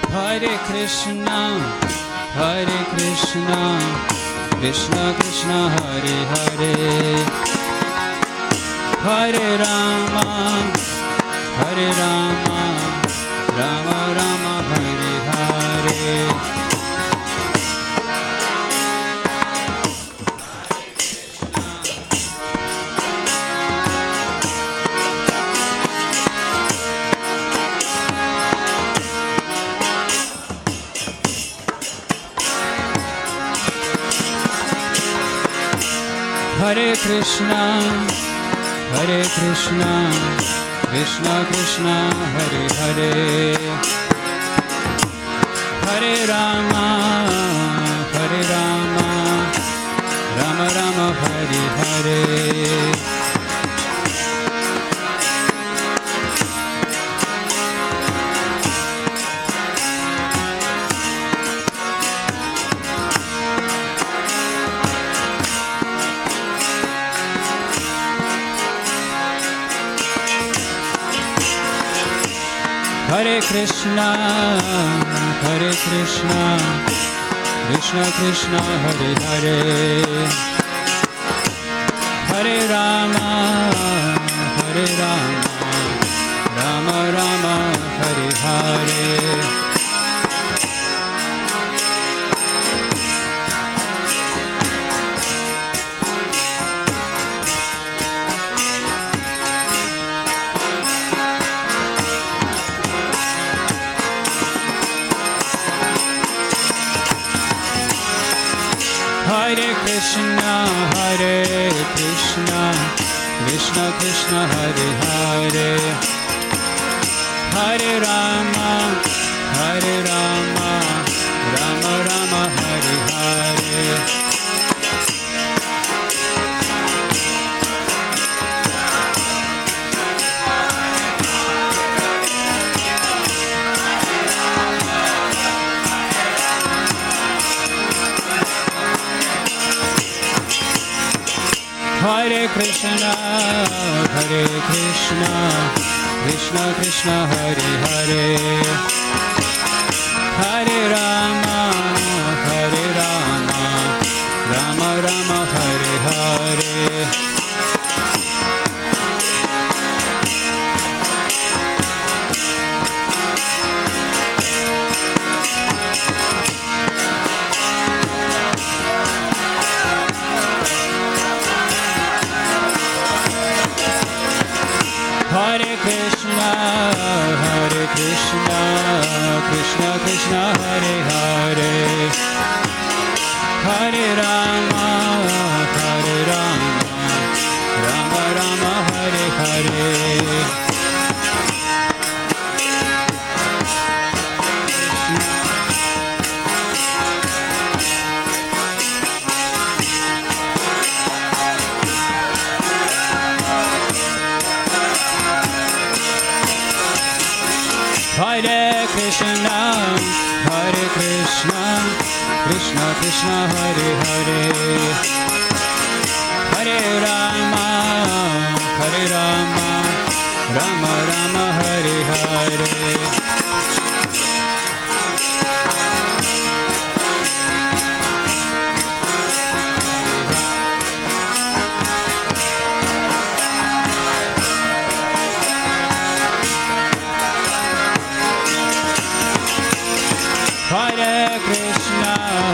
Hare Krishna, Krishna Krishna, Hare Hare, Hare Rama, Rama Rama, Hare Hare. Hare Krishna, Krishna Krishna, Hare Hare, Hare Rama, Rama Rama, Hare Hare. Hare Krishna, Krishna Krishna, Hare Hare, Hare Rama, Rama Rama, Hare Hare. Hare Krishna, Krishna Krishna, Hare Hare, Hare Rama, Rama Rama, Hare Hare. Hare Krishna, Krishna Krishna, Hare Hare, Hare Rama, Rama Rama, Hare Hare. Hare Krishna, Krishna Krishna, Hare Hare, Hare Rama, Rama Rama, Hare Hare. Hare Krishna, Krishna Krishna, Hare Hare, Hare Rama, Rama Rama, Hare Hare. Hare Krishna,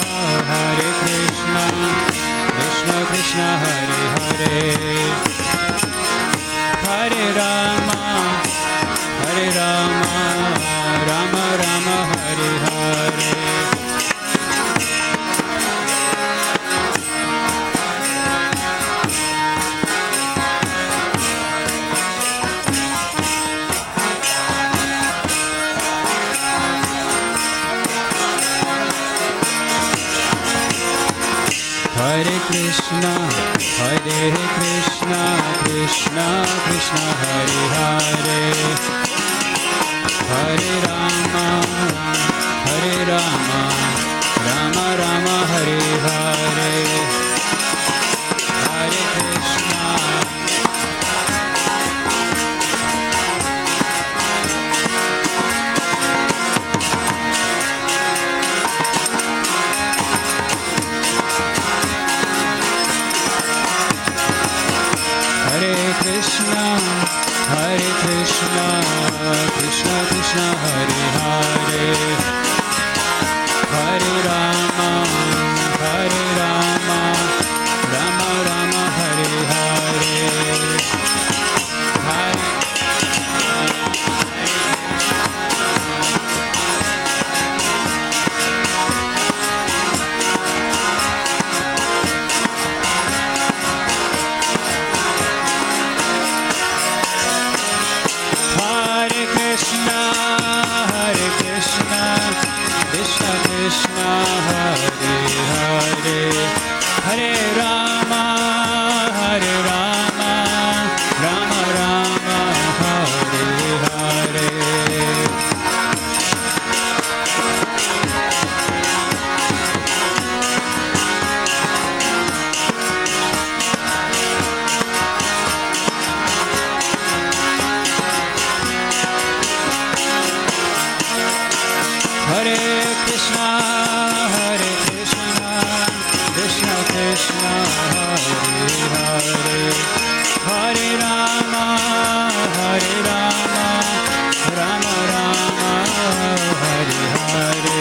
Krishna Krishna, Hare Hare, Hare Rama, Rama Rama, Hare Hare. Hare Krishna, Krishna Krishna, Hare Hare, Hare Rama, Rama Rama, Hare Hare. Hare Krishna, Krishna, Krishna Krishna Hare Hare, Hare Rama, Hare Rama, Rama Rama Hare Hare, Hare Krishna, Krishna Krishna, Hare Hare, Hare Rama, Rama Rama, Hare Hare. Hare Krishna, Krishna Krishna, Hare Hare, Hare Rama, Rama Rama, Hare Hare.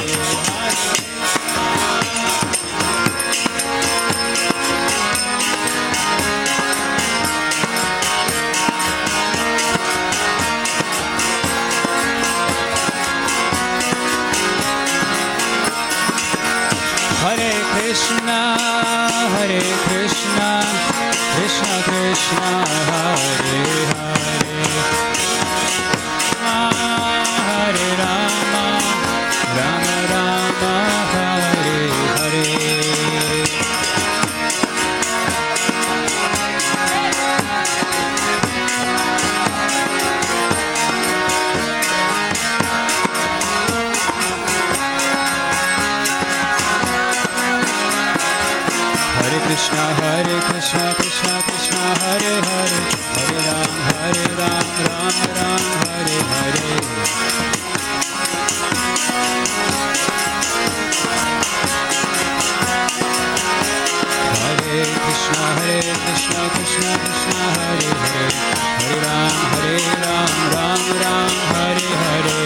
Hare Krishna, Krishna Krishna, Hare Hare, Hare Rama, Rama Rama, Hare Hare. Krishna, Krishna Krishna, Hare Hare, Hare Ram, Ram Ram, Hare Hare. Hare Krishna, Krishna Krishna, Hare Hare, Hare Ram, Ram Ram, Hare Hare.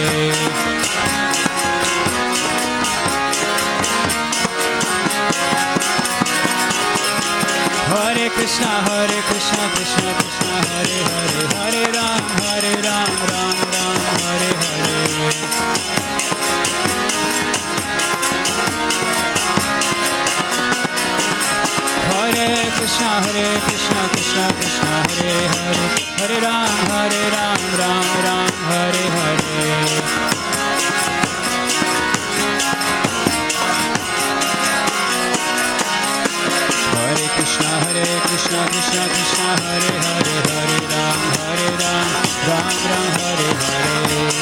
Hare Krishna, Krishna Krishna, Hare Hare, Hare Ram, Ram Ram, Hare Hare. Hare Krishna, Krishna Krishna, Hare Hare, Hare Ram, Ram Ram, Hare Hare. Hare Krishna, Krishna Krishna, Hare Hare, Hare Ram, Ram Ram, Hare Hare.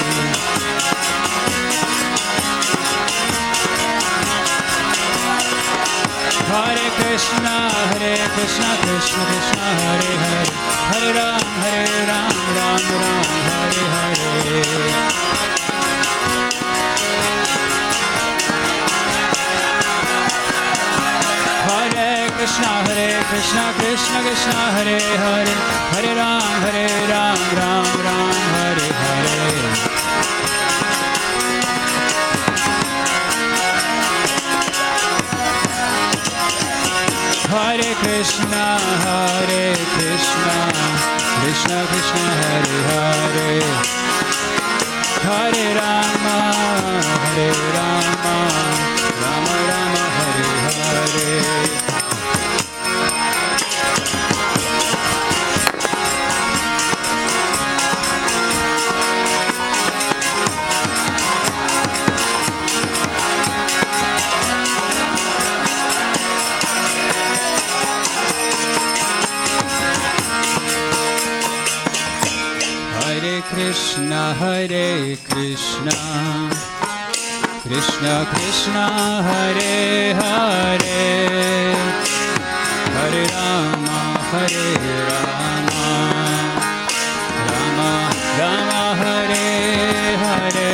Hare Krishna, Krishna Krishna, Hare Hare, Hare Ram, Ram Ram, Hare Hare. Krishna, Krishna Krishna, Hare Hare, Hare Ram, Ram Ram, Hare Hare. Hare Krishna, Krishna Krishna, Hare Hare, Hare Rama, Rama Rama, Hare Hare. Hare Krishna, Krishna Krishna, Hare Hare, Hare Rama, Rama Rama, Hare Hare.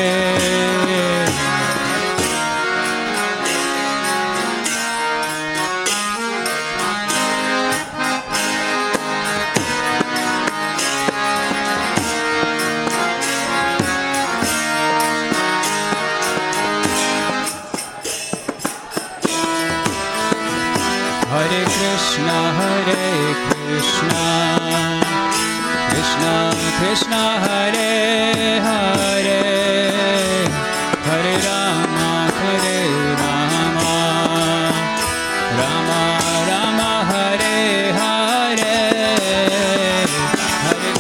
Hare Krishna, Krishna Krishna, Hare Hare, Hare Rama, Rama Rama, Hare Hare, Hare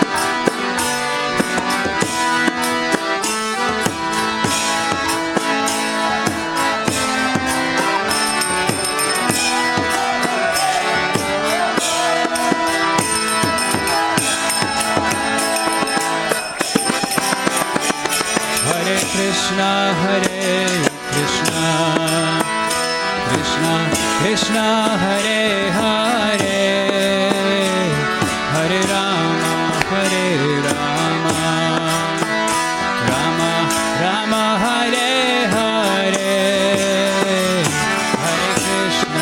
Krishna, Krishna Krishna, Hare Hare, Hare Rama, Rama Rama, Hare Hare, Hare Krishna,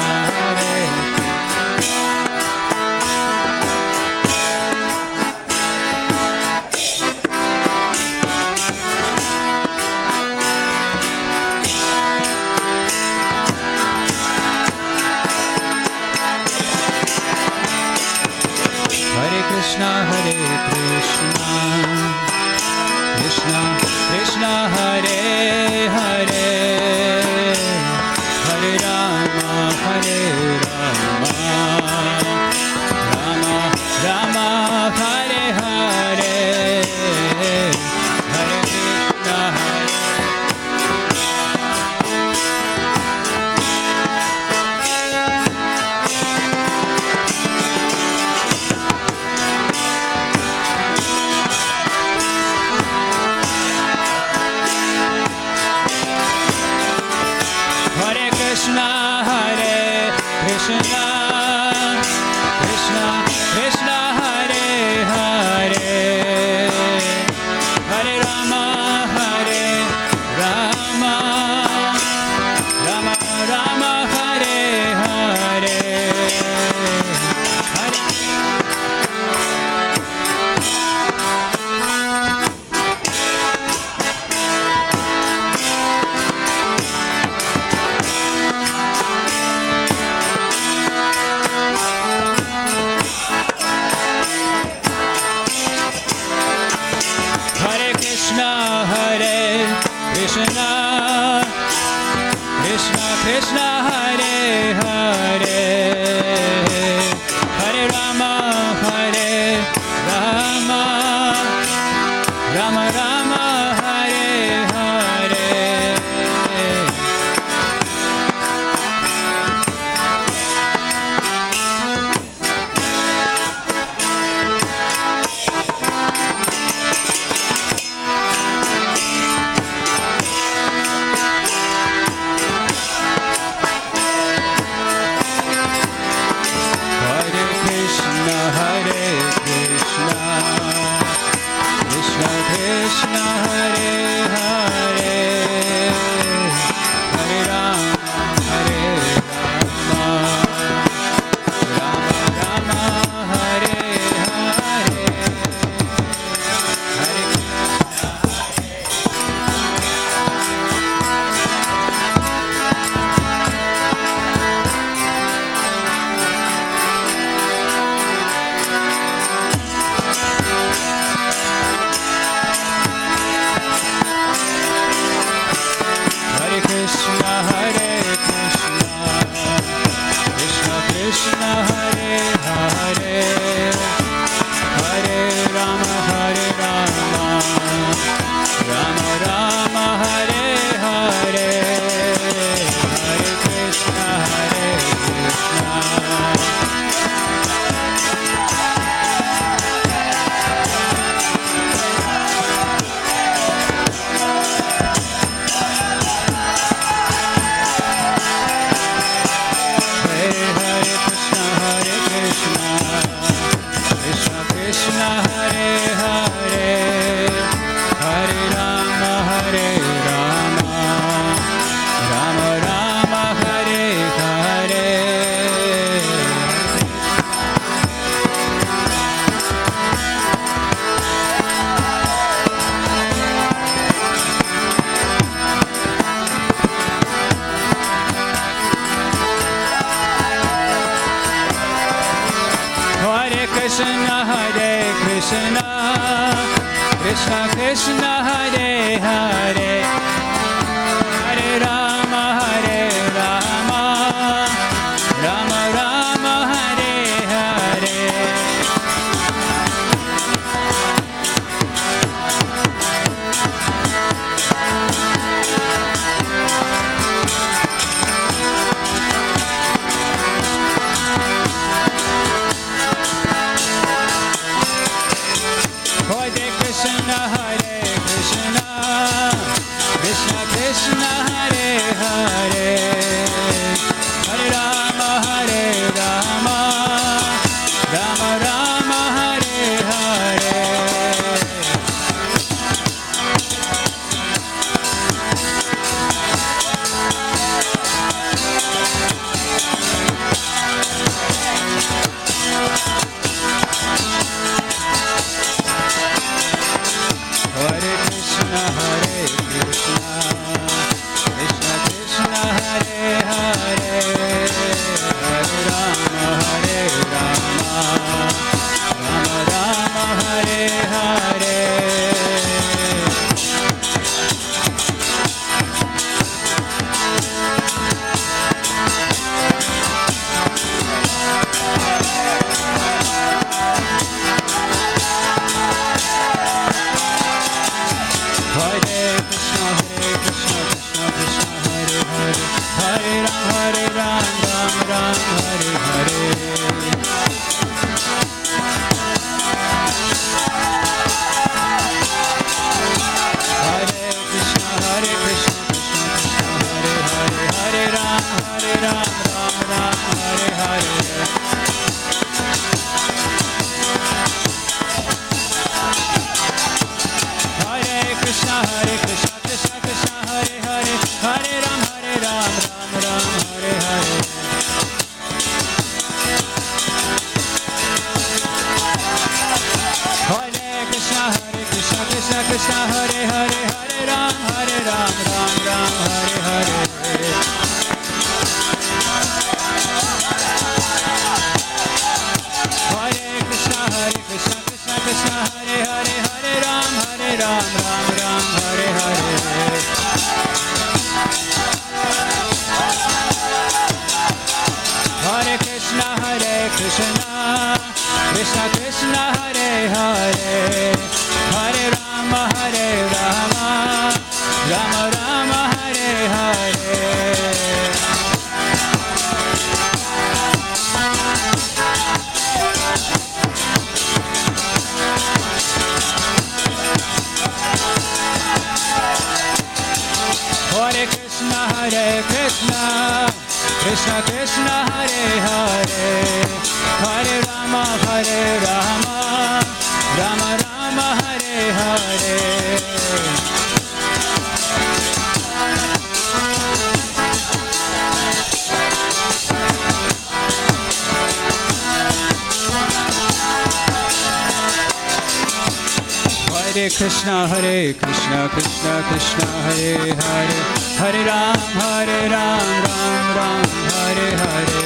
Krishna, Krishna Krishna, Hare Hare, Hare Rama, Rama Rama, Hare Hare, Hare Krishna, Krishna, Hare Krishna, Krishna Krishna, Hare Hare, Hare Rama, Rama Rama, Hare Hare, Krishna, Krishna, Hare Hare, Hare Rama, Rama Rama, Hare Hare, Krishna, Hare Hare, Hare Rama, Rama Rama, Hare Hare. Hare Krishna, Krishna Krishna, Hare Hare, Hare Rama, Rama Rama, Hare Hare. Hare Krishna, Krishna Krishna, Hare Hare, Hare Rama, Rama Rama, Hare Hare. Hare Krishna, Krishna Krishna, Hare Hare, Hare Ram, Ram Ram, Hare Hare. Hare Krishna, Krishna Krishna, Hare Hare, Hare Ram, Ram Ram, Hare Hare. Krishna, Krishna Krishna, Hare Hare, Hare Ram, Ram Ram, Hare Hare. Hare Krishna, Krishna Krishna, Hare Hare, Hare Ram, Ram Ram, Hare Hare. Hare Krishna, Krishna Krishna, Hare Hare, Hare Ram, Ram Ram, Hare Hare. Hare Krishna, Krishna Krishna, Hare Hare, Hare Rama, Rama Rama, Hare Hare. Hare Krishna, Krishna Krishna, Hare Hare, Hare Rama, Rama Rama, Hare Hare. Hare Krishna, Krishna Krishna, Hare Hare, Hare Ram, Ram Ram, Hare Hare.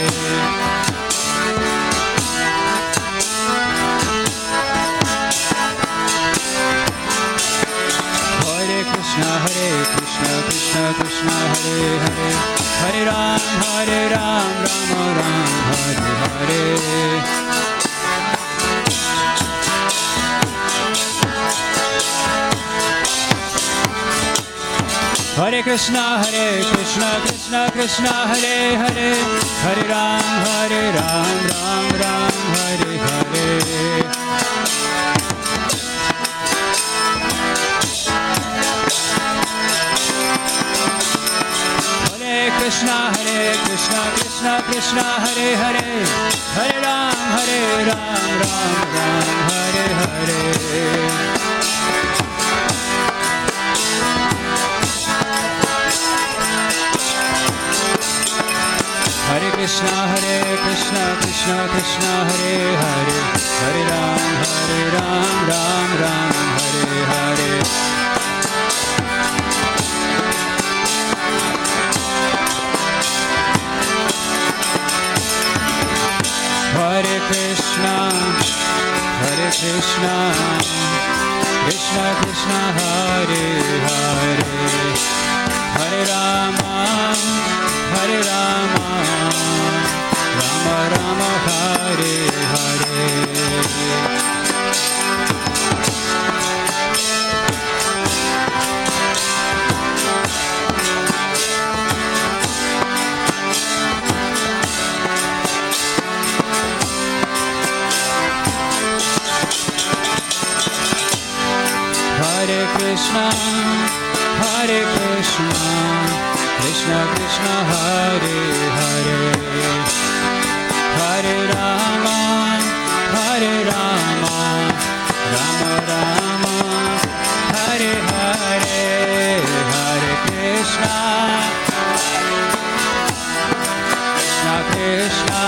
Hare Krishna, Krishna Krishna, Hare Hare, Hare Ram, Ram Ram, Hare Hare. Hare Krishna, Krishna Hare Hare, Hare Ram, Ram Ram, Hare Hare. Hare Krishna, Krishna Hare Hare, Hare Ram, Ram Ram, Hare Hare. Hare Krishna, Krishna Hare Hare, Hare Ram, Ram Ram, Hare Hare. Hare Krishna, Krishna Krishna Hare Hare, Hare Rama, Hare Rama, Rama Rama Hare Hare. Hare Krishna, Krishna Krishna Hare Hare, Hare Rama, Rama Rama, Hare Hare, Hare Krishna, Krishna Krishna.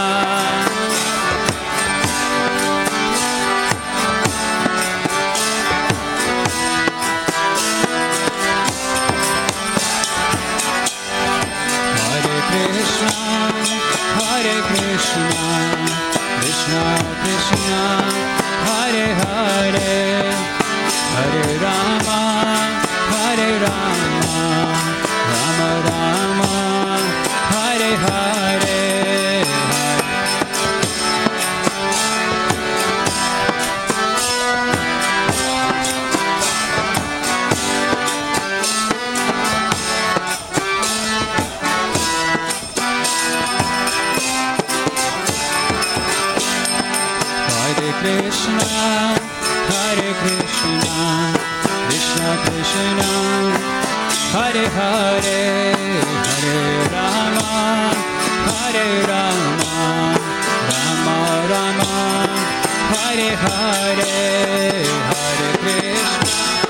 Hare Krishna, Krishna Krishna, Hare Hare, Hare Rama, Rama Rama, Hare Hare. Krishna, Hare Krishna, Krishna Krishna, Hare Hare, Hare Rama, Rama Rama, Hare Hare, Hare Krishna.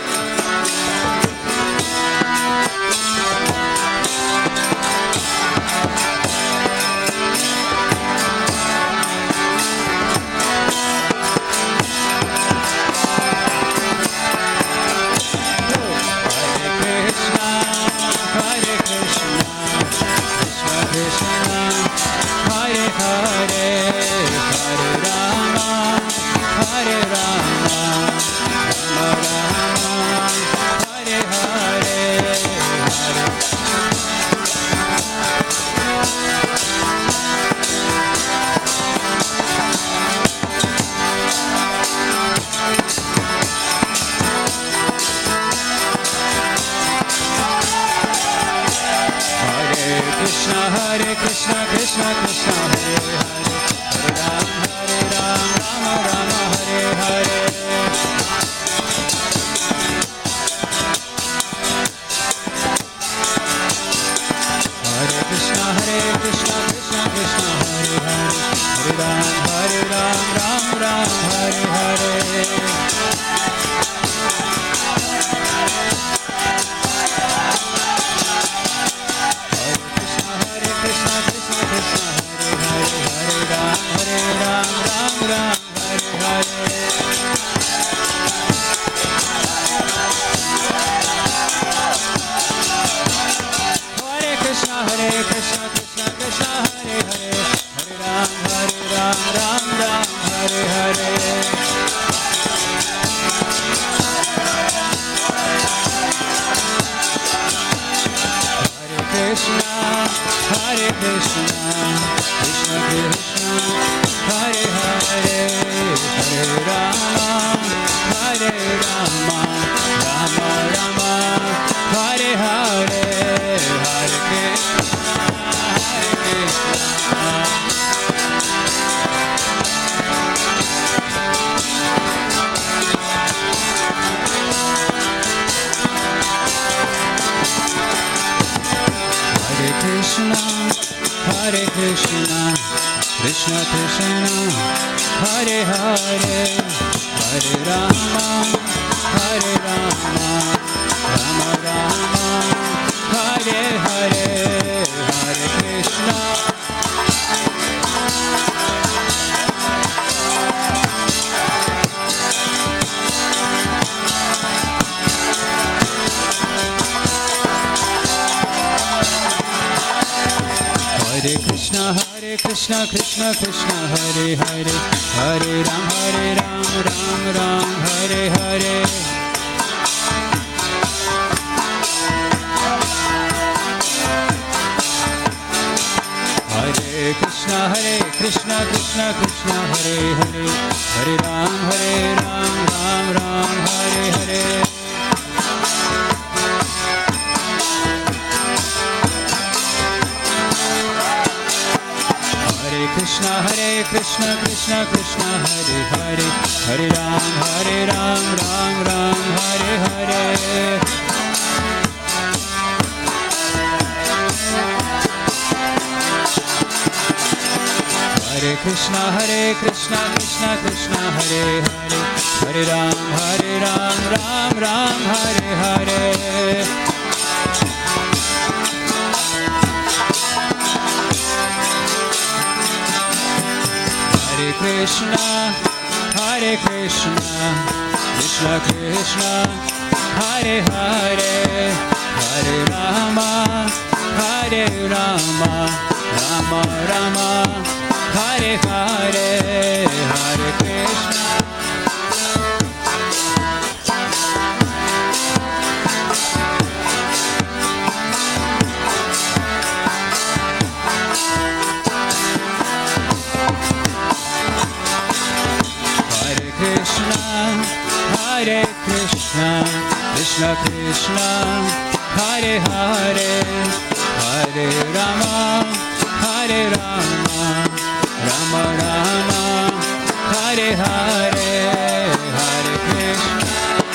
Hare Krishna, Krishna Krishna, Hare Hare, Hare Ram, Rama Rama, Hare Hare. Hare Krishna, Krishna Krishna, Hare Hare, Hare Ram, Ram Ram, Hare Hare. Hare Krishna, Krishna Krishna, Hare Hare, Hare Rama, Rama Rama, Hare Hare, Hare Krishna, Hare Krishna. Hare Krishna, Krishna Krishna, Hare Hare, Hare Rama, Rama Rama, Hare Hare, Hare Krishna. Hare Krishna, Krishna Krishna, Hare Hare, Hare Ram, Ram Ram, Hare Hare. Krishna Krishna Krishna Hare Hare Hare Ram Ram Ram Hare Hare Krishna Krishna Krishna Hare Hare Hare Ram Ram Hare Hare Hare Krishna Krishna Krishna Hare Hare Hare Ram Ram Hare Hare Krishna Krishna Krishna Hare Hare Hare Rama Rama Rama Hare Hare Hare Krishna Krishna Krishna Hare Hare Hare Rama Rama Rama Hare Hare Hare Krishna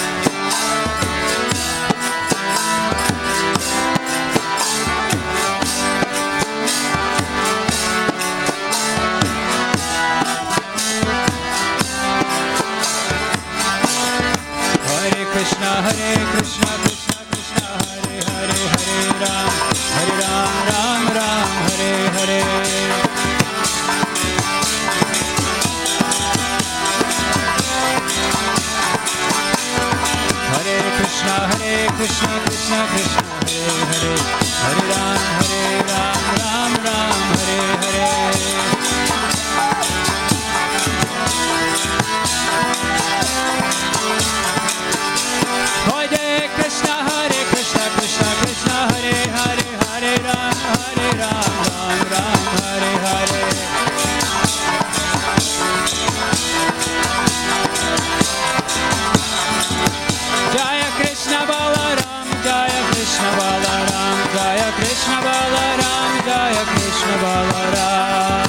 Krishna Krishna Krishna Hare Hare Hare Ram Ram Hare Hare Hare Krishna Krishna Krishna Hare Hare Hare Ram Ram Hare Hare Krishna Krishna Hare Hare Hare Ram Ram Hare Hare Jaya Krishna Balaram Jaya Krishna Balaram Jaya Krishna Balaram Jaya Krishna Balaram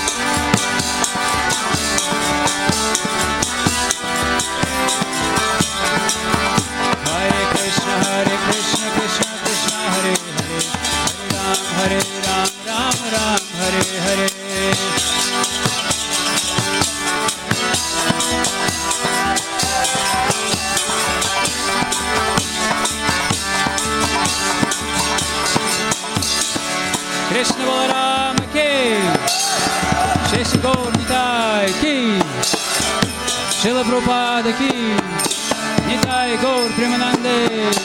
Krishna Krishna Hare Hare Hare Ram Ram Hare Hare Krishna Balaram ki Sheshi Gaur Nitai ki Srila Prabhupada ki Nitai Gaur Premanande